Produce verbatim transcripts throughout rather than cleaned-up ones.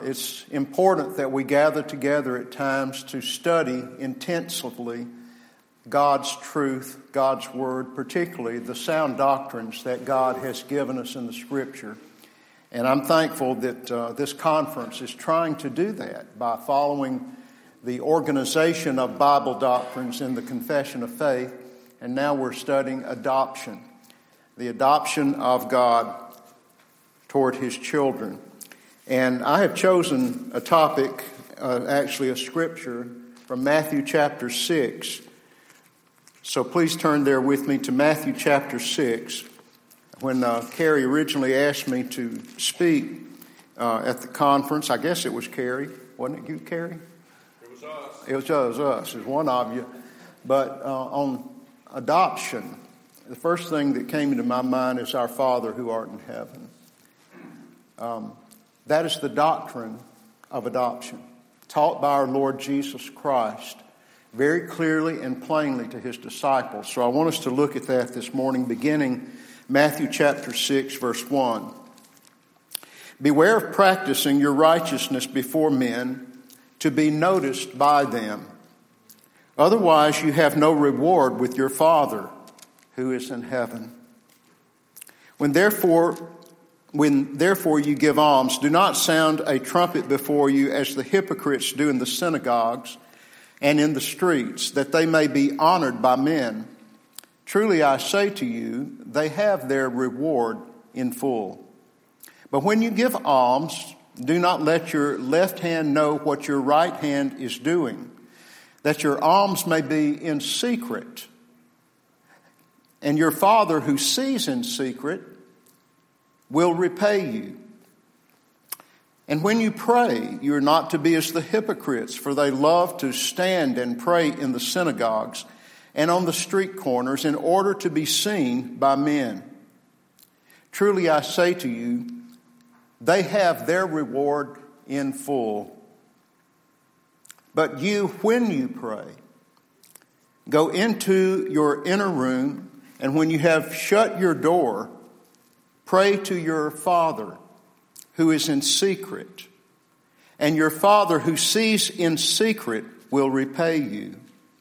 It's important that we gather together at times to study intensively God's truth, God's Word, particularly the sound doctrines that God has given us in the Scripture. And I'm thankful that uh, this conference is trying to do that by following the organization of Bible doctrines in the Confession of Faith. And now we're studying adoption, the adoption of God toward His children. And I have chosen a topic, uh, actually a scripture from Matthew chapter six. So please turn there with me to Matthew chapter six. When uh, Carrie originally asked me to speak uh, at the conference, I guess it was Carrie. Wasn't it you, Carrie? It was us. It was us, us. It was one of you. But uh, on adoption, the first thing that came into my mind is our Father who art in heaven. Um, that is the doctrine of adoption, taught by our Lord Jesus Christ very clearly and plainly to His disciples. So I want us to look at that this morning, beginning Matthew chapter six, verse one. Beware of practicing your righteousness before men to be noticed by them. Otherwise you have no reward with your Father who is in heaven. When therefore, when therefore you give alms, do not sound a trumpet before you as the hypocrites do in the synagogues and in the streets, that they may be honored by men. Truly I say to you, they have their reward in full. But when you give alms, do not let your left hand know what your right hand is doing, that your alms may be in secret. And your Father who sees in secret will repay you. And when you pray, you are not to be as the hypocrites, for they love to stand and pray in the synagogues and on the street corners in order to be seen by men. Truly I say to you, they have their reward in full. But you, when you pray, go into your inner room, and when you have shut your door, pray to your Father who is in secret, and your Father who sees in secret will repay you.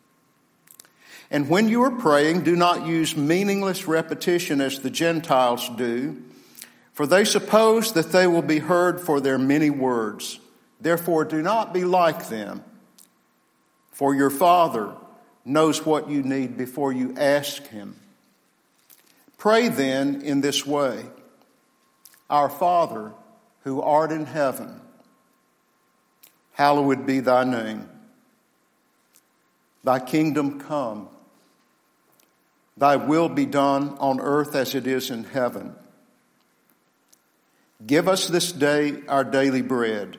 And when you are praying, do not use meaningless repetition as the Gentiles do, for they suppose that they will be heard for their many words. Therefore, do not be like them, for your Father knows what you need before you ask Him. Pray then in this way: Our Father who art in heaven, hallowed be thy name. Thy kingdom come. Thy will be done on earth as it is in heaven. Give us this day our daily bread,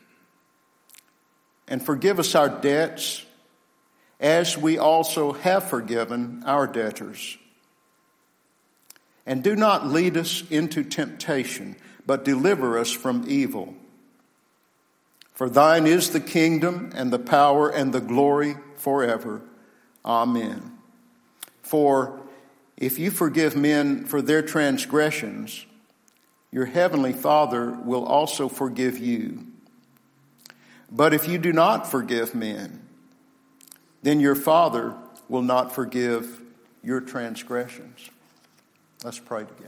and forgive us our debts as we also have forgiven our debtors. And do not lead us into temptation, but deliver us from evil. For thine is the kingdom and the power and the glory forever. Amen. For if you forgive men for their transgressions, your heavenly Father will also forgive you. But if you do not forgive men, then your Father will not forgive your transgressions. Let's pray together.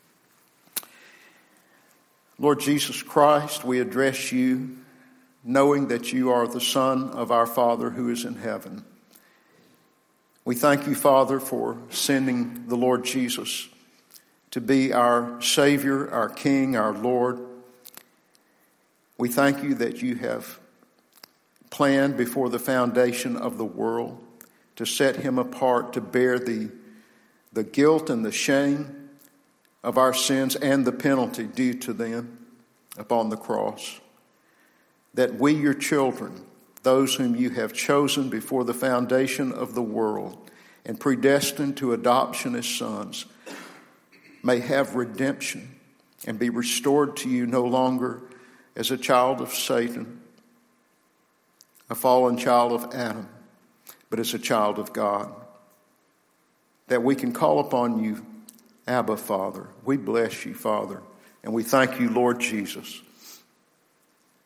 Lord Jesus Christ, we address you knowing that you are the Son of our Father who is in heaven. We thank you, Father, for sending the Lord Jesus to be our Savior, our King, our Lord. We thank you that you have planned before the foundation of the world to set him apart, to bear the, the guilt and the shame of our sins and the penalty due to them upon the cross. That we, your children, those whom you have chosen before the foundation of the world and predestined to adoption as sons, may have redemption and be restored to you no longer as a child of Satan, a fallen child of Adam, but as a child of God. That we can call upon you, Abba, Father. We bless you, Father, and we thank you, Lord Jesus,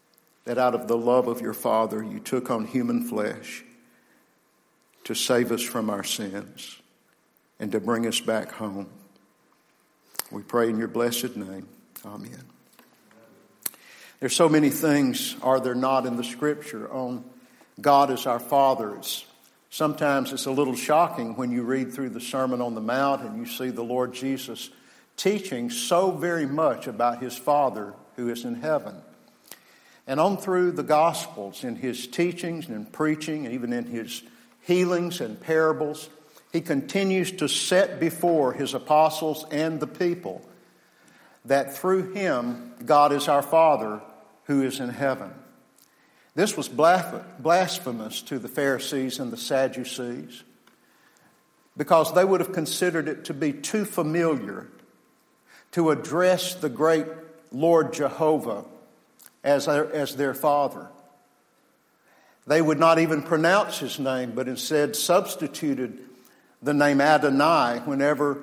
that out of the love of your Father, you took on human flesh to save us from our sins and to bring us back home. We pray in your blessed name. Amen. There's so many things, are there not, in the Scripture on God as our Father. It's, sometimes it's a little shocking when you read through the Sermon on the Mount and you see the Lord Jesus teaching so very much about his Father who is in heaven. And on through the Gospels, in his teachings and in preaching, and even in his healings and parables, he continues to set before his apostles and the people that through him, God is our Father who is in heaven. This was blasphemous to the Pharisees and the Sadducees because they would have considered it to be too familiar to address the great Lord Jehovah as their, as their Father. They would not even pronounce his name, but instead substituted the name Adonai whenever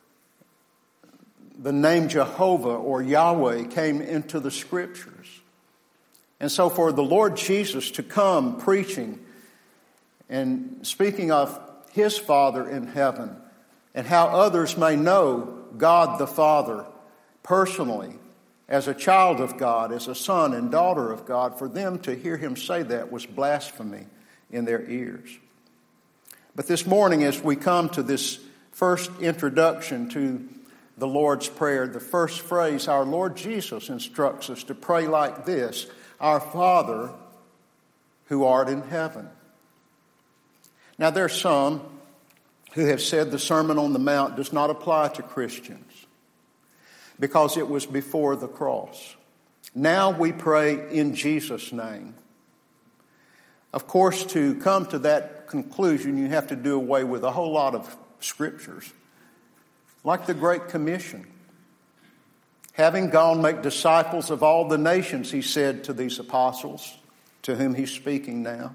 the name Jehovah or Yahweh came into the Scriptures. And so for the Lord Jesus to come preaching and speaking of his Father in heaven and how others may know God the Father personally as a child of God, as a son and daughter of God, for them to hear him say that was blasphemy in their ears. But this morning, as we come to this first introduction to the Lord's Prayer, the first phrase, our Lord Jesus instructs us to pray like this: Our Father who art in heaven. Now, there are some who have said the Sermon on the Mount does not apply to Christians because it was before the cross. Now we pray in Jesus' name. Of course, to come to that conclusion, you have to do away with a whole lot of scriptures, like the Great Commission. Having gone, make disciples of all the nations, he said to these apostles, to whom he's speaking now,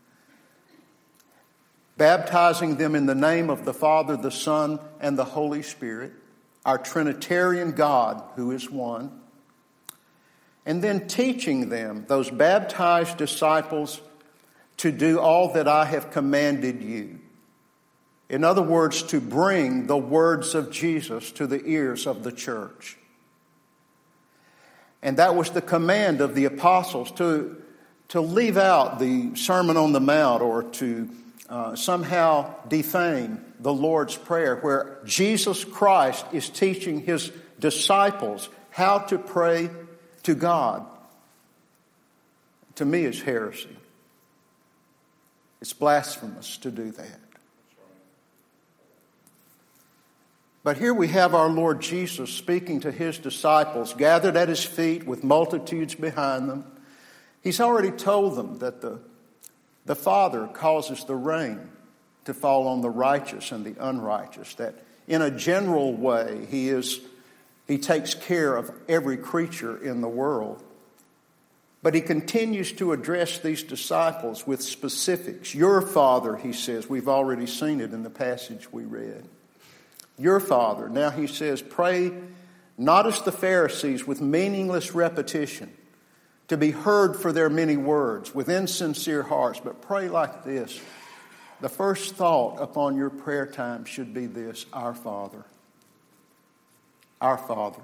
baptizing them in the name of the Father, the Son, and the Holy Spirit, our Trinitarian God who is one, and then teaching them, those baptized disciples, to do all that I have commanded you. In other words, to bring the words of Jesus to the ears of the church. And that was the command of the apostles, to, to leave out the Sermon on the Mount or to uh, somehow defame the Lord's Prayer, where Jesus Christ is teaching his disciples how to pray to God. To me, it's heresy. It's blasphemous to do that. But here we have our Lord Jesus speaking to his disciples, gathered at his feet with multitudes behind them. He's already told them that the, the Father causes the rain to fall on the righteous and the unrighteous, that in a general way he is he takes care of every creature in the world. But he continues to address these disciples with specifics. Your Father, he says, we've already seen it in the passage we read. Your Father. Now he says, pray not as the Pharisees with meaningless repetition, to be heard for their many words, with insincere hearts, but pray like this. The first thought upon your prayer time should be this: Our Father. Our Father.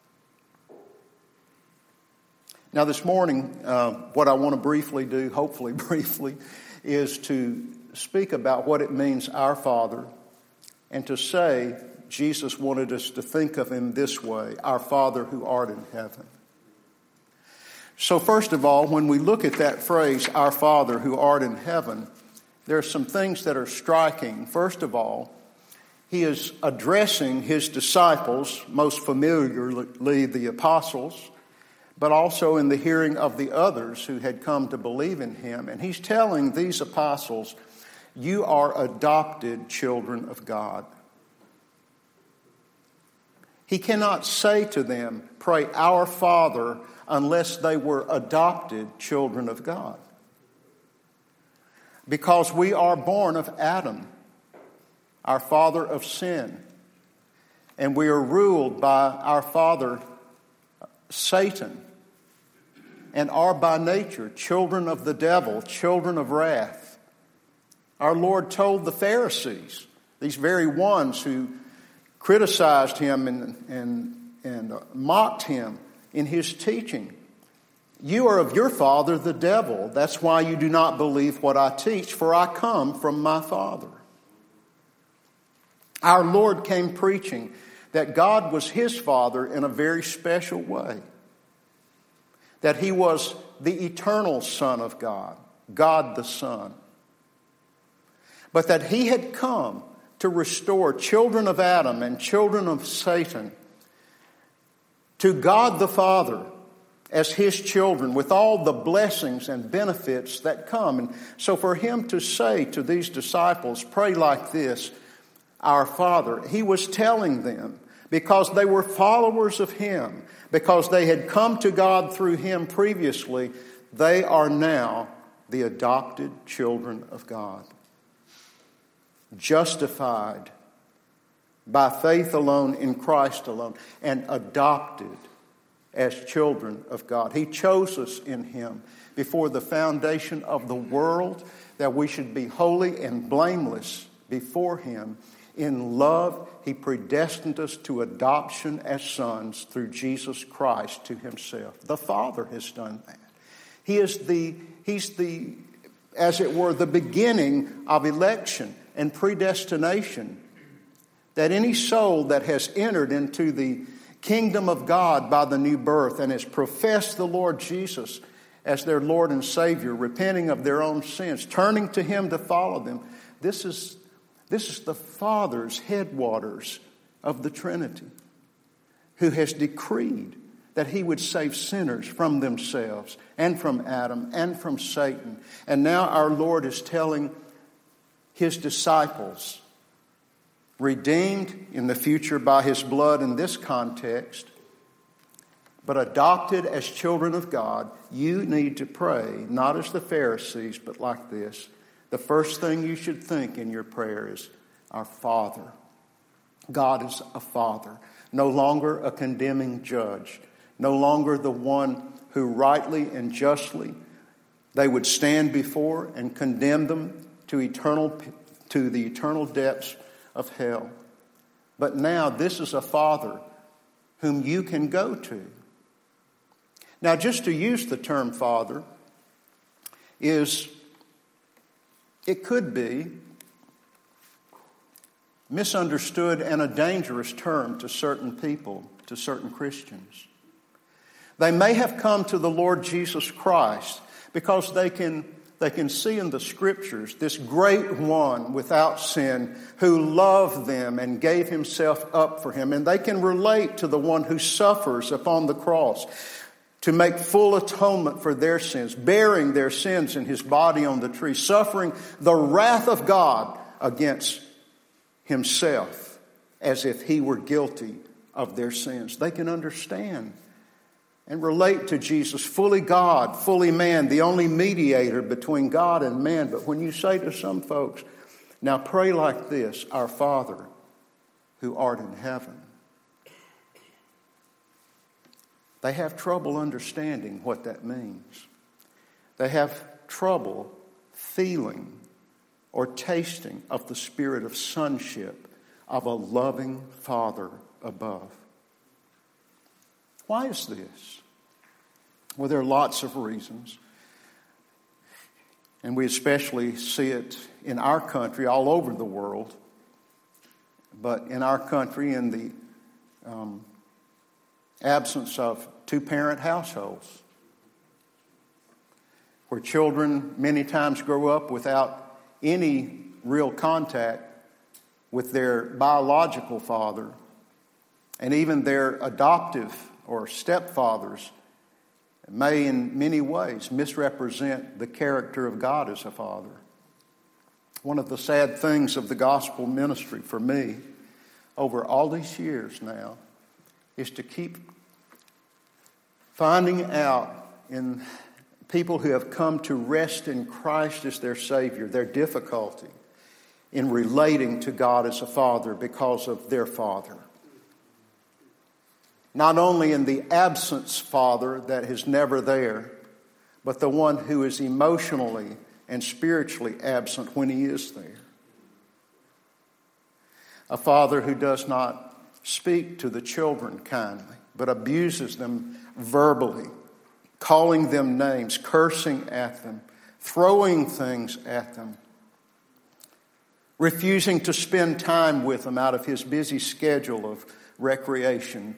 Now this morning, uh, what I want to briefly do, hopefully briefly, is to speak about what it means, our Father, and to say Jesus wanted us to think of him this way: Our Father who art in heaven. So first of all, when we look at that phrase, Our Father who art in heaven, there are some things that are striking. First of all, he is addressing his disciples, most familiarly the apostles, but also in the hearing of the others who had come to believe in him. And he's telling these apostles, you are adopted children of God. He cannot say to them, pray our Father, unless they were adopted children of God. Because we are born of Adam, our father of sin. And we are ruled by our father, Satan. and are by nature children of the devil, children of wrath. Our Lord told the Pharisees, these very ones who criticized him and, and, and mocked him in his teaching, you are of your father the devil. That's why you do not believe what I teach, for I come from my Father. Our Lord came preaching that God was his Father in a very special way. That he was the eternal Son of God, God the Son. But that he had come to restore children of Adam and children of Satan to God the Father as his children with all the blessings and benefits that come. And so for him to say to these disciples, pray like this, our Father, he was telling them, because they were followers of him, because they had come to God through him previously, they are now the adopted children of God. Justified by faith alone in Christ alone, and adopted as children of God. He chose us in him before the foundation of the world, that we should be holy and blameless before him. In love, he predestined us to adoption as sons through Jesus Christ to himself. The Father has done that. He is the, he's the, as it were, the beginning of election and predestination. That any soul that has entered into the kingdom of God by the new birth and has professed the Lord Jesus as their Lord and Savior, repenting of their own sins, turning to him to follow them, this is This is the Father's headwaters of the Trinity, who has decreed that he would save sinners from themselves and from Adam and from Satan. And now our Lord is telling his disciples, redeemed in the future by his blood in this context, but adopted as children of God, you need to pray, not as the Pharisees, but like this. The first thing you should think in your prayer is, our Father. God is a Father, no longer a condemning judge, no longer the one who rightly and justly they would stand before and condemn them to eternal to the eternal depths of hell. But now this is a Father whom you can go to. Now, just to use the term Father is, it could be misunderstood and a dangerous term to certain people, to certain Christians. They may have come to the Lord Jesus Christ because they can, they can see in the Scriptures this great one without sin who loved them and gave himself up for him. And they can relate to the one who suffers upon the cross to make full atonement for their sins, bearing their sins in his body on the tree, suffering the wrath of God against himself as if he were guilty of their sins. They can understand and relate to Jesus, fully God, fully man, the only mediator between God and man. But when you say to some folks, now pray like this, our Father who art in heaven, they have trouble understanding what that means. They have trouble feeling or tasting of the spirit of sonship of a loving Father above. Why is this? Well, there are lots of reasons. And we especially see it in our country, all over the world. But in our country, in the um, absence of two-parent households, where children many times grow up without any real contact with their biological father, and even their adoptive or stepfathers may in many ways misrepresent the character of God as a father. One of the sad things of the gospel ministry for me over all these years now is to keep finding out in people who have come to rest in Christ as their Savior, their difficulty in relating to God as a Father because of their father. Not only in the absence father that is never there, but the one who is emotionally and spiritually absent when he is there. A father who does not speak to the children kindly, but abuses them verbally, calling them names, cursing at them, throwing things at them, refusing to spend time with them out of his busy schedule of recreation.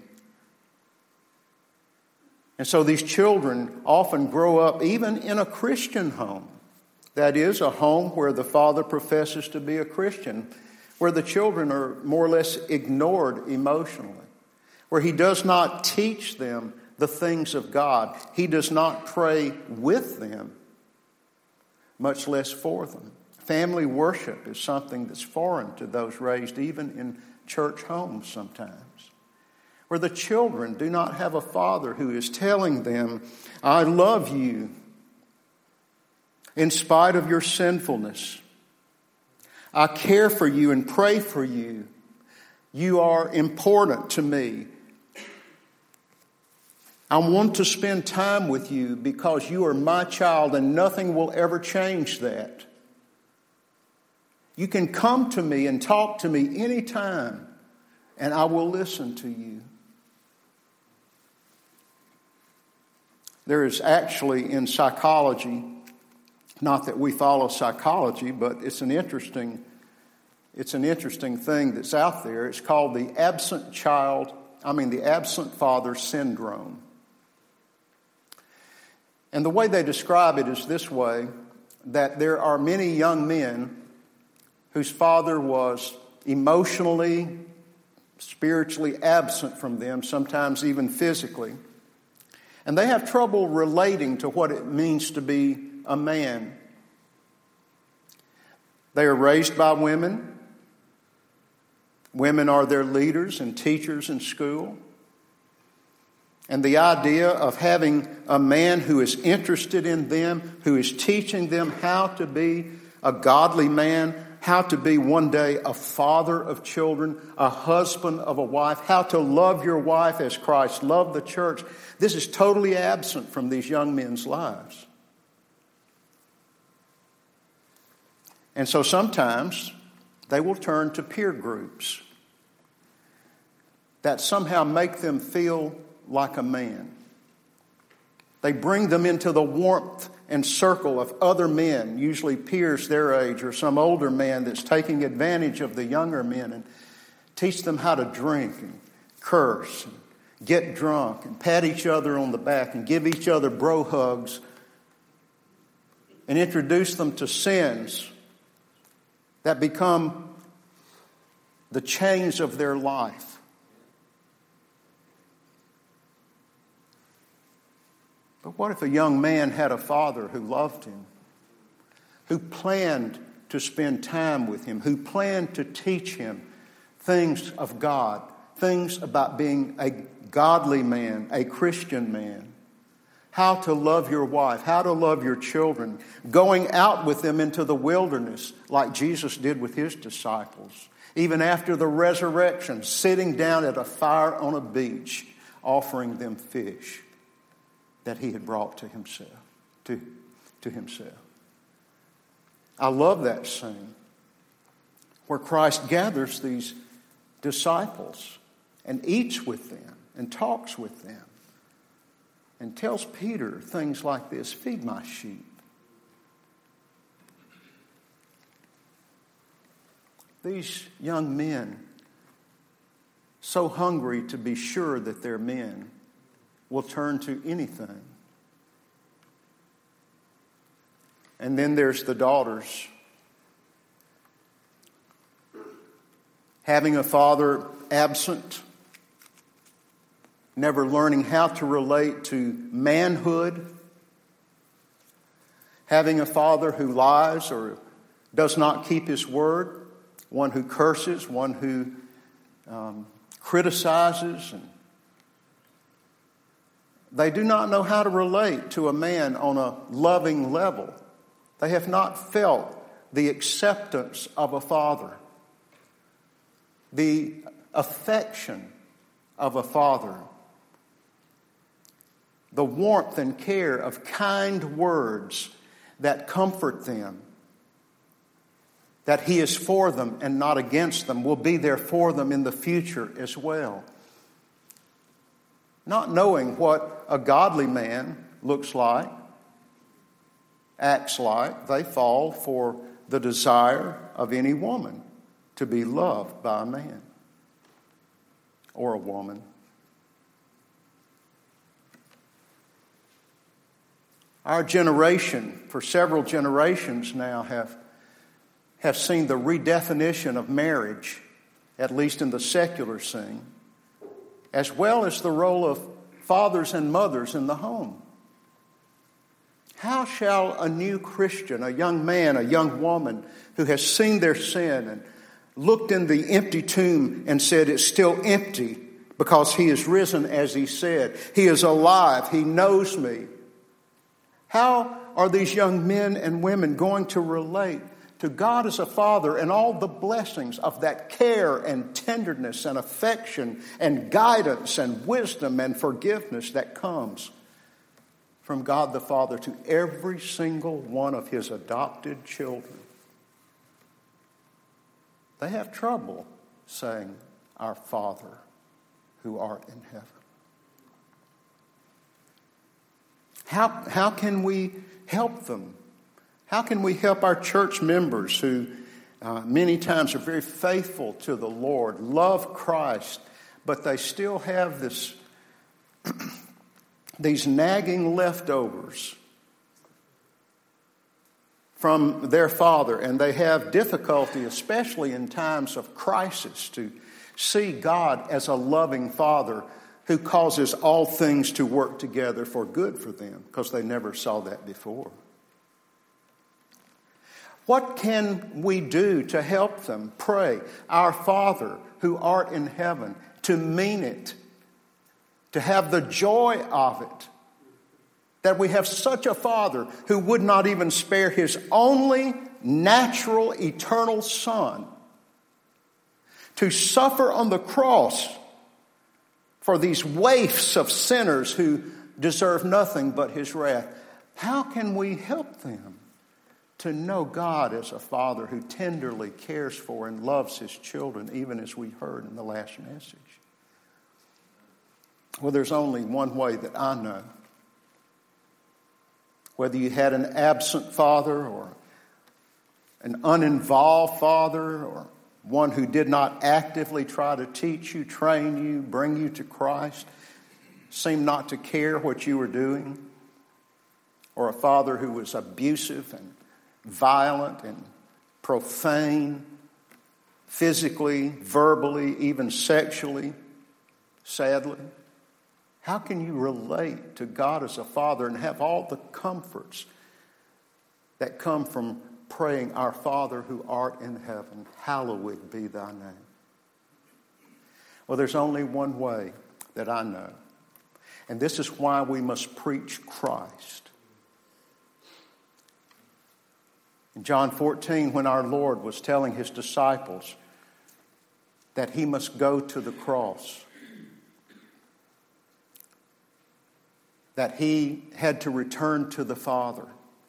And so these children often grow up even in a Christian home. That is, a home where the father professes to be a Christian, where the children are more or less ignored emotionally, where he does not teach them the things of God. He does not pray with them, much less for them. Family worship is something that's foreign to those raised even in church homes sometimes, where the children do not have a father who is telling them, I love you in spite of your sinfulness. I care for you and pray for you. You are important to me. I want to spend time with you because you are my child and nothing will ever change that. You can come to me and talk to me anytime, and I will listen to you. There is actually in psychology, not that we follow psychology, but it's an interesting, it's an interesting thing that's out there. It's called the absent child, I mean the absent father syndrome. And the way they describe it is this way, that there are many young men whose father was emotionally, spiritually absent from them, sometimes even physically. And they have trouble relating to what it means to be a man. They are raised by women. Women are their leaders and teachers in school. And the idea of having a man who is interested in them, who is teaching them how to be a godly man, how to be one day a father of children, a husband of a wife, how to love your wife as Christ loved the church. This is totally absent from these young men's lives. And so sometimes they will turn to peer groups that somehow make them feel like a man. They bring them into the warmth and circle of other men, usually peers their age or some older man that's taking advantage of the younger men, and teach them how to drink and curse and get drunk and pat each other on the back and give each other bro hugs and introduce them to sins that become the chains of their life. But what if a young man had a father who loved him, who planned to spend time with him, who planned to teach him things of God, things about being a godly man, a Christian man, how to love your wife, how to love your children, going out with them into the wilderness like Jesus did with his disciples, even after the resurrection, sitting down at a fire on a beach, offering them fish that he had brought to himself, to, to himself. I love that scene where Christ gathers these disciples and eats with them and talks with them and tells Peter things like this, feed my sheep. These young men, so hungry to be sure that they're men, will turn to anything. And then there's the daughters. Having a father absent, never learning how to relate to manhood, having a father who lies or does not keep his word, one who curses, one who um, criticizes, and they do not know how to relate to a man on a loving level. They have not felt the acceptance of a father, the affection of a father. the warmth and care of kind words that comfort them, that He is for them and not against them, will be there for them in the future as well. Not knowing what a godly man looks like, acts like, they fall for the desire of any woman to be loved by a man or a woman. Our generation, for several generations now, have, have seen the redefinition of marriage, at least in the secular scene, as well as the role of fathers and mothers in the home. How shall a new Christian, a young man, a young woman who has seen their sin and looked in the empty tomb and said it's still empty because He is risen as He said, He is alive, He knows me. How are these young men and women going to relate to God as a Father and all the blessings of that care and tenderness and affection and guidance and wisdom and forgiveness that comes from God the Father to every single one of His adopted children? They have trouble saying, "Our Father who art in heaven." How, how can we help them? How can we help our church members who uh, many times are very faithful to the Lord, love Christ, but they still have this these nagging leftovers from their father, and they have difficulty, especially in times of crisis, to see God as a loving Father who causes all things to work together for good for them, because they never saw that before. What can we do to help them pray, "Our Father who art in heaven," to mean it, to have the joy of it, that we have such a Father who would not even spare His only natural, eternal Son to suffer on the cross for these waifs of sinners who deserve nothing but His wrath? How can we help them to know God as a Father who tenderly cares for and loves His children, even as we heard in the last message? Well, there's only one way that I know. Whether you had an absent father or an uninvolved father or one who did not actively try to teach you, train you, bring you to Christ, seemed not to care what you were doing, or a father who was abusive and violent and profane, physically, verbally, even sexually, sadly. How can you relate to God as a Father and have all the comforts that come from praying, "Our Father who art in heaven, hallowed be thy name"? Well, there's only one way that I know. And this is why we must preach Christ. In John fourteen, when our Lord was telling His disciples that He must go to the cross, that He had to return to the Father,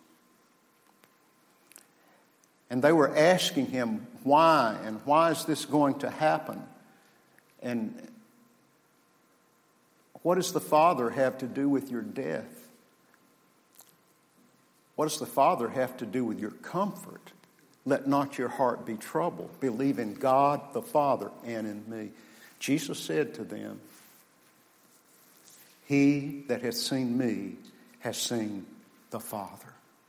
and they were asking Him, why? And why is this going to happen? And what does the Father have to do with your death? What does the Father have to do with your comfort? Let not your heart be troubled. Believe in God the Father and in me. Jesus said to them, "He that hath seen me has seen the Father."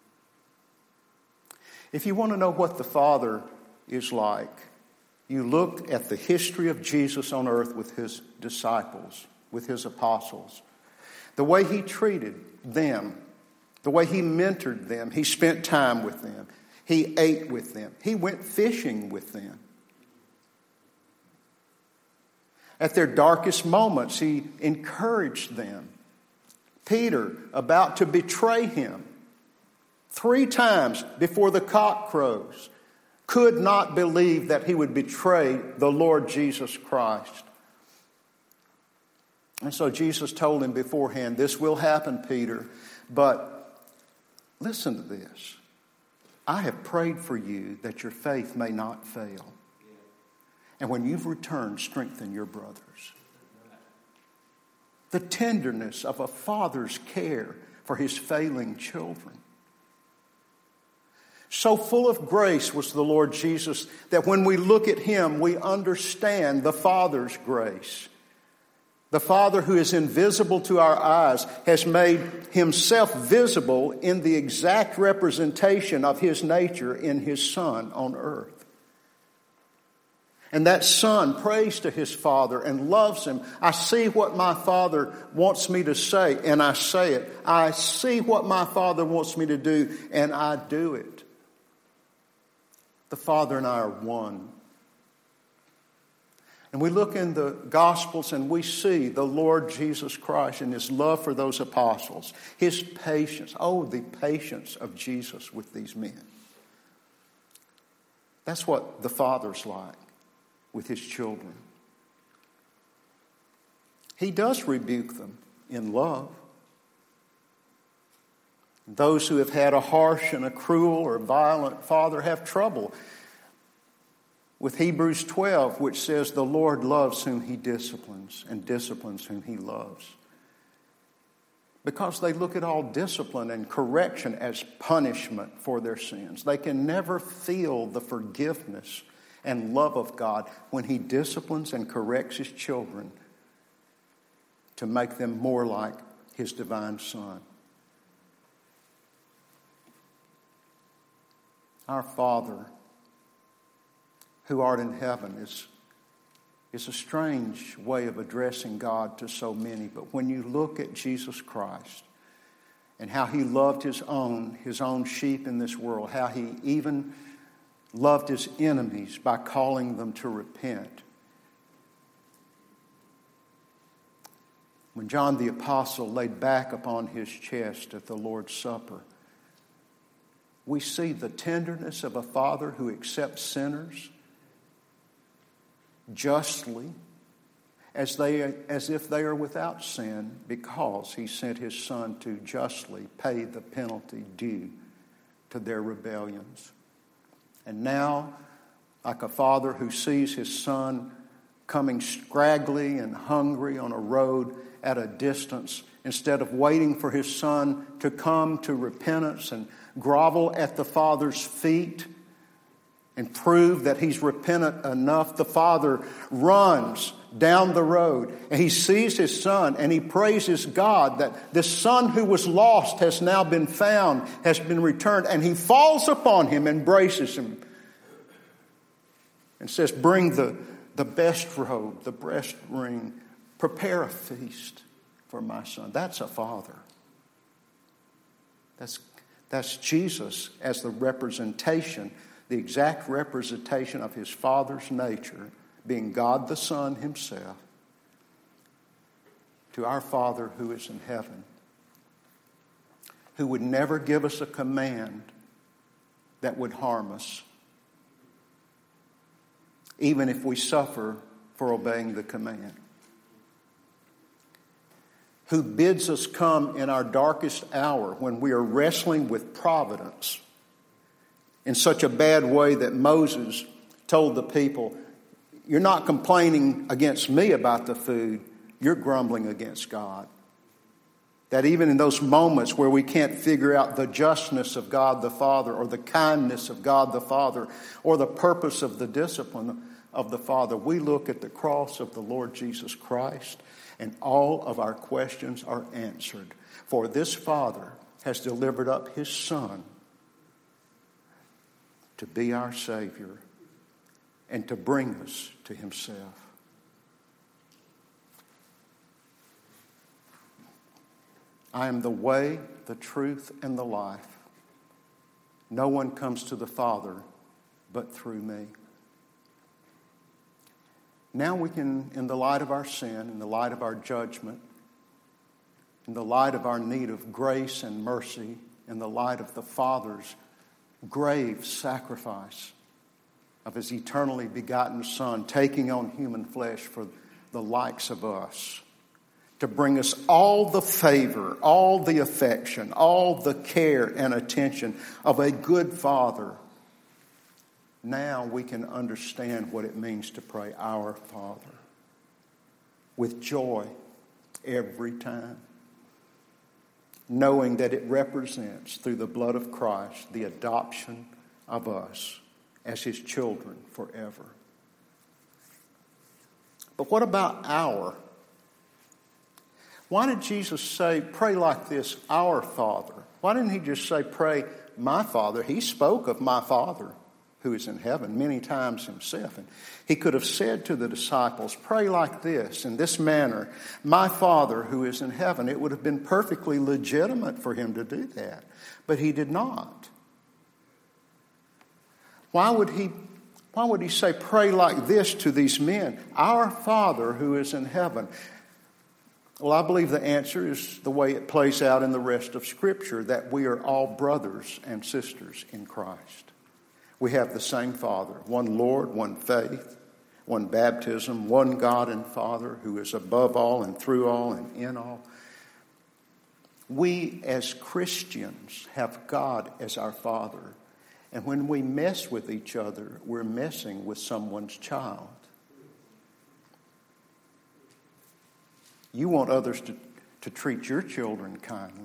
If you want to know what the Father is like, you look at the history of Jesus on earth with His disciples, with His apostles. The way He treated them, the way He mentored them, He spent time with them, He ate with them, He went fishing with them. At their darkest moments, He encouraged them. Peter, about to betray Him, three times before the cock crows, could not believe that he would betray the Lord Jesus Christ. And so Jesus told him beforehand, this will happen, Peter, but listen to this. I have prayed for you that your faith may not fail. And when you've returned, strengthen your brothers. The tenderness of a father's care for his failing children. So full of grace was the Lord Jesus that when we look at him, we understand the Father's grace. The Father, who is invisible to our eyes, has made himself visible in the exact representation of his nature in his Son on earth. And that Son prays to his Father and loves him. I see what my Father wants me to say, and I say it. I see what my Father wants me to do, and I do it. The Father and I are one. And we look in the Gospels and we see the Lord Jesus Christ and his love for those apostles. His patience. Oh, the patience of Jesus with these men. That's what the Father's like with his children. He does rebuke them in love. Those who have had a harsh and a cruel or violent father have trouble with Hebrews twelve, which says the Lord loves whom he disciplines and disciplines whom he loves. Because they look at all discipline and correction as punishment for their sins. They can never feel the forgiveness and love of God when he disciplines and corrects his children to make them more like his divine Son. Our Father, who art in heaven, is, is a strange way of addressing God to so many. But when you look at Jesus Christ and how he loved his own, his own sheep in this world, how he even loved his enemies by calling them to repent. When John the Apostle laid back upon his chest at the Lord's Supper, we see the tenderness of a father who accepts sinners justly as they as if they are without sin, because he sent his Son to justly pay the penalty due to their rebellions. And now, like a father who sees his son coming scraggly and hungry on a road at a distance, instead of waiting for his son to come to repentance and grovel at the Father's feet and prove that he's repentant enough, the Father runs down the road and he sees his son and he praises God that this son who was lost has now been found, has been returned, and he falls upon him, embraces him and says, bring the, the best robe, the breast ring, prepare a feast for my son. That's a father. That's, that's Jesus as the representation, the exact representation of his Father's nature, being God the Son himself, to our Father who is in heaven, who would never give us a command that would harm us, even if we suffer for obeying the command, who bids us come in our darkest hour when we are wrestling with providence in such a bad way that Moses told the people, you're not complaining against me about the food, you're grumbling against God. That even in those moments where we can't figure out the justness of God the Father or the kindness of God the Father or the purpose of the discipline of the Father, we look at the cross of the Lord Jesus Christ and all of our questions are answered. For this Father has delivered up his Son to be our Savior and to bring us to himself. I am the way, the truth, and the life. No one comes to the Father but through me. Now we can, in the light of our sin, in the light of our judgment, in the light of our need of grace and mercy, in the light of the Father's grave sacrifice of his eternally begotten Son, taking on human flesh for the likes of us, to bring us all the favor, all the affection, all the care and attention of a good Father, now we can understand what it means to pray, Our Father, with joy every time, knowing that it represents, through the blood of Christ, the adoption of us as His children forever. But what about our? Why did Jesus say, pray like this, Our Father? Why didn't He just say, pray, my Father? He spoke of my Father who is in heaven many times Himself. And He could have said to the disciples, pray like this, in this manner, my Father who is in heaven. It would have been perfectly legitimate for Him to do that. But He did not. Why would He, why would He say, pray like this to these men, Our Father who is in heaven? Well, I believe the answer is the way it plays out in the rest of Scripture, that we are all brothers and sisters in Christ. We have the same Father, one Lord, one faith, one baptism, one God and Father who is above all and through all and in all. We as Christians have God as our Father. And when we mess with each other, we're messing with someone's child. You want others to, to treat your children kindly.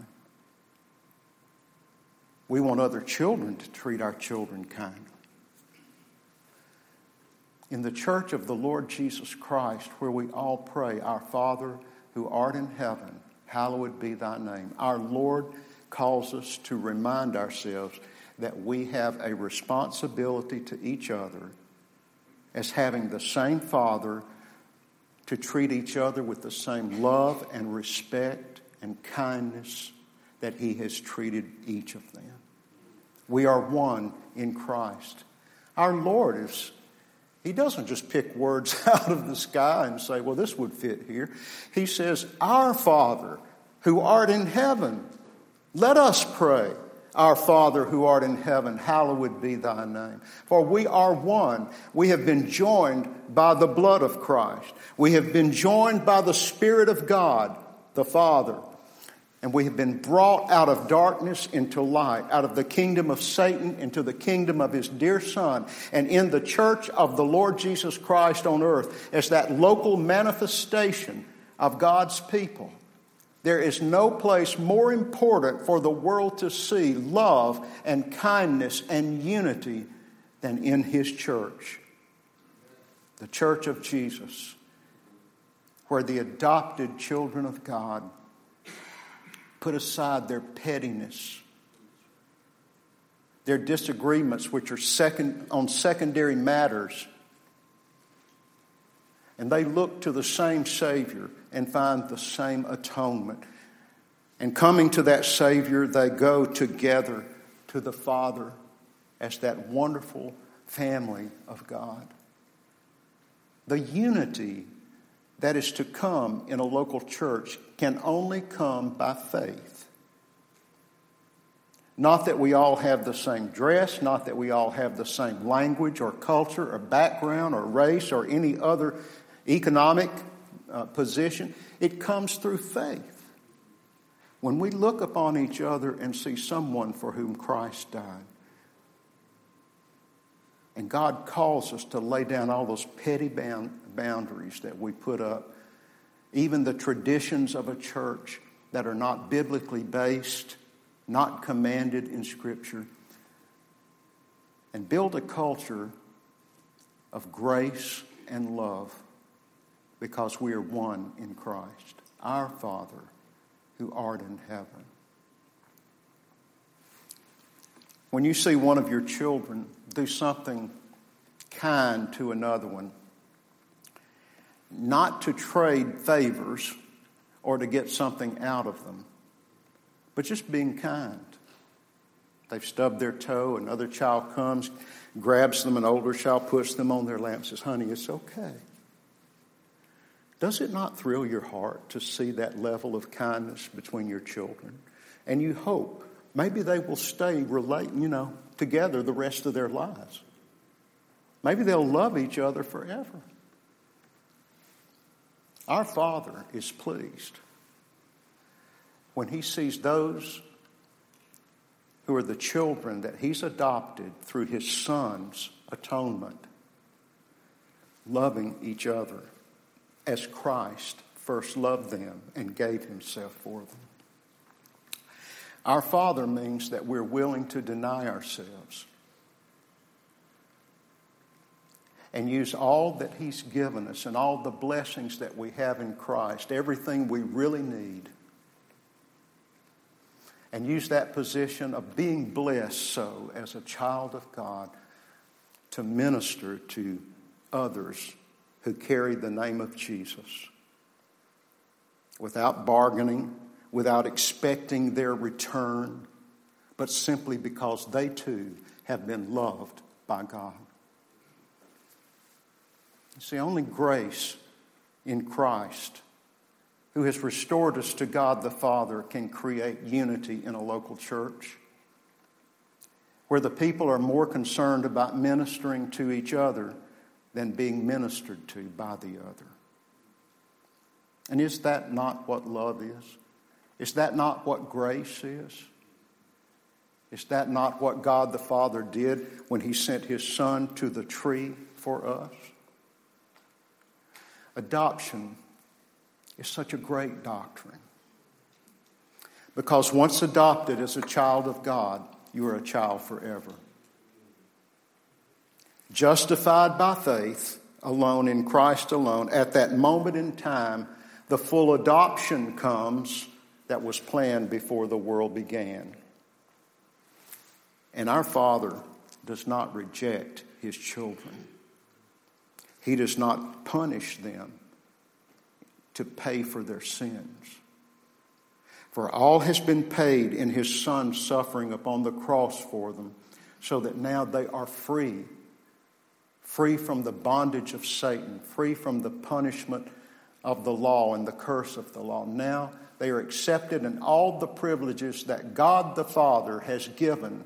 We want other children to treat our children kindly. In the church of the Lord Jesus Christ, where we all pray, Our Father who art in heaven, hallowed be thy name. Our Lord calls us to remind ourselves that we have a responsibility to each other as having the same Father, to treat each other with the same love and respect and kindness that He has treated each of them. We are one in Christ. Our Lord is, He doesn't just pick words out of the sky and say, well, this would fit here. He says, Our Father who art in heaven, let us pray. Our Father who art in heaven, hallowed be thy name. For we are one. We have been joined by the blood of Christ. We have been joined by the Spirit of God, the Father. And we have been brought out of darkness into light, out of the kingdom of Satan into the kingdom of His dear Son, and in the church of the Lord Jesus Christ on earth as that local manifestation of God's people. There is no place more important for the world to see love and kindness and unity than in His church. The church of Jesus, where the adopted children of God put aside their pettiness, their disagreements, which are second on secondary matters, and they look to the same Savior and find the same atonement. And coming to that Savior, they go together to the Father as that wonderful family of God. The unity that is to come in a local church can only come by faith. Not that we all have the same dress, not that we all have the same language or culture or background or race or any other economic uh, position. It comes through faith. When we look upon each other and see someone for whom Christ died, and God calls us to lay down all those petty bound boundaries that we put up, even the traditions of a church that are not biblically based, not commanded in Scripture, and build a culture of grace and love because we are one in Christ. Our Father who art in heaven. When you see one of your children do something kind to another one, not to trade favors or to get something out of them, but just being kind. They've stubbed their toe, another child comes, grabs them, an older child puts them on their lap and says, honey, it's okay. Does it not thrill your heart to see that level of kindness between your children? And you hope maybe they will stay relate, you know, together the rest of their lives. Maybe they'll love each other forever. Our Father is pleased when He sees those who are the children that He's adopted through His Son's atonement, loving each other as Christ first loved them and gave Himself for them. Our Father means that we're willing to deny ourselves and use all that He's given us and all the blessings that we have in Christ, everything we really need, and use that position of being blessed so as a child of God to minister to others who carry the name of Jesus without bargaining, without expecting their return, but simply because they too have been loved by God. You see, only grace in Christ, who has restored us to God the Father, can create unity in a local church where the people are more concerned about ministering to each other than being ministered to by the other. And is that not what love is? Is that not what grace is? Is that not what God the Father did when He sent His Son to the tree for us? Adoption is such a great doctrine, because once adopted as a child of God, you are a child forever. Justified by faith alone, in Christ alone, at that moment in time, the full adoption comes that was planned before the world began. And our Father does not reject His children. He does not punish them to pay for their sins. For all has been paid in His Son's suffering upon the cross for them, so that now they are free. Free from the bondage of Satan, free from the punishment of the law and the curse of the law. Now they are accepted, and all the privileges that God the Father has given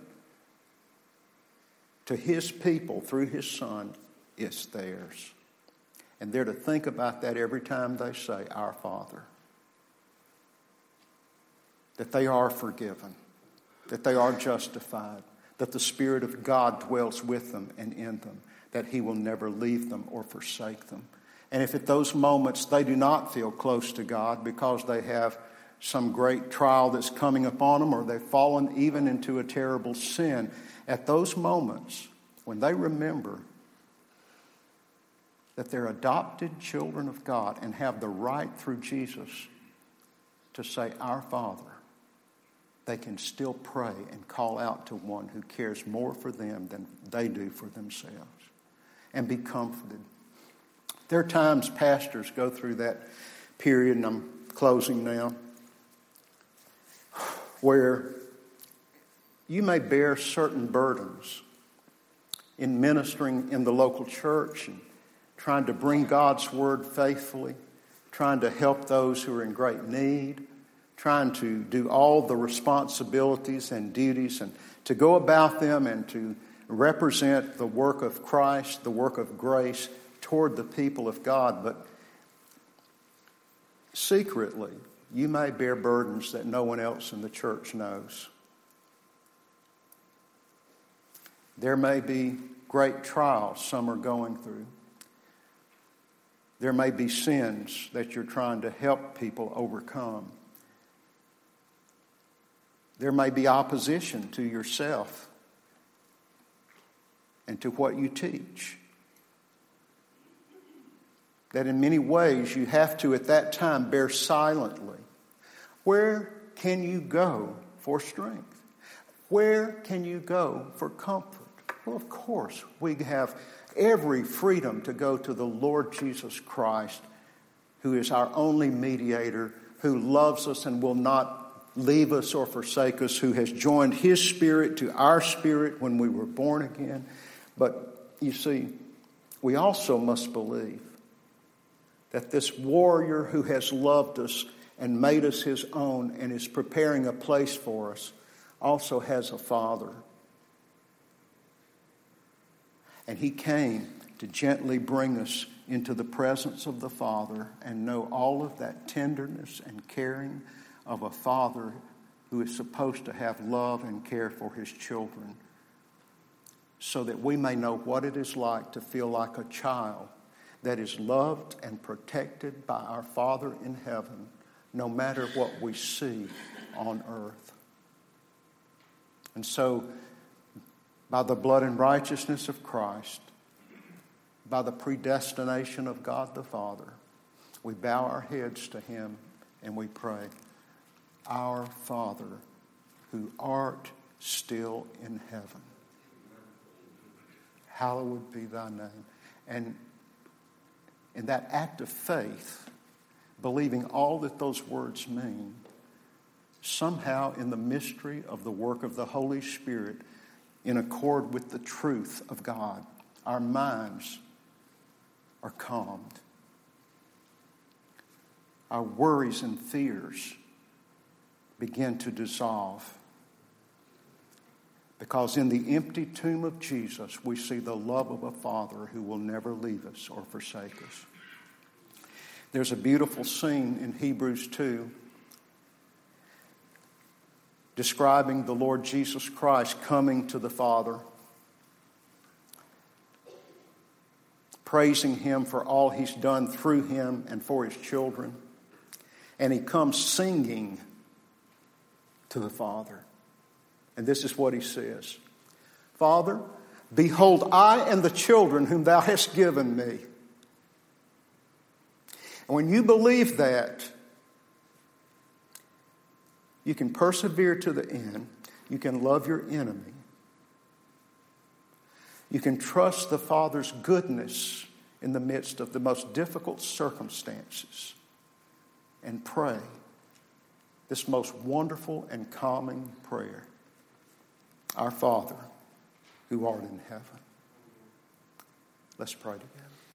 to His people through His Son is theirs. And they're to think about that every time they say, "Our Father." That they are forgiven, that they are justified, that the Spirit of God dwells with them and in them, that He will never leave them or forsake them. And if at those moments they do not feel close to God because they have some great trial that's coming upon them, or they've fallen even into a terrible sin, at those moments when they remember that they're adopted children of God and have the right through Jesus to say, "Our Father," they can still pray and call out to one who cares more for them than they do for themselves, and be comforted. There are times pastors go through that period, and I'm closing now, where you may bear certain burdens in ministering in the local church and trying to bring God's word faithfully, trying to help those who are in great need, trying to do all the responsibilities and duties and to go about them and to represent the work of Christ, the work of grace toward the people of God. But secretly, you may bear burdens that no one else in the church knows. There may be great trials some are going through. There may be sins that you're trying to help people overcome. There may be opposition to yourself and to what you teach. That in many ways you have to at that time bear silently. Where can you go for strength? Where can you go for comfort? Well, of course, we have every freedom to go to the Lord Jesus Christ, who is our only mediator, who loves us and will not leave us or forsake us, who has joined His Spirit to our spirit when we were born again. But you see, we also must believe that this warrior who has loved us and made us His own and is preparing a place for us also has a Father. And He came to gently bring us into the presence of the Father and know all of that tenderness and caring of a father who is supposed to have love and care for his children, so that we may know what it is like to feel like a child that is loved and protected by our Father in heaven, no matter what we see on earth. And so, by the blood and righteousness of Christ, by the predestination of God the Father, we bow our heads to Him and we pray, Our Father, who art still in heaven, hallowed be thy name. And in that act of faith, believing all that those words mean, somehow in the mystery of the work of the Holy Spirit, in accord with the truth of God, our minds are calmed. Our worries and fears begin to dissolve. Because in the empty tomb of Jesus, we see the love of a Father who will never leave us or forsake us. There's a beautiful scene in Hebrews two describing the Lord Jesus Christ coming to the Father, praising Him for all He's done through Him and for His children. And He comes singing to the Father. And this is what He says. Father, behold, I and the children whom Thou hast given me. And when you believe that, you can persevere to the end. You can love your enemy. You can trust the Father's goodness in the midst of the most difficult circumstances and pray this most wonderful and calming prayer. Our Father, who art in heaven. Let's pray together.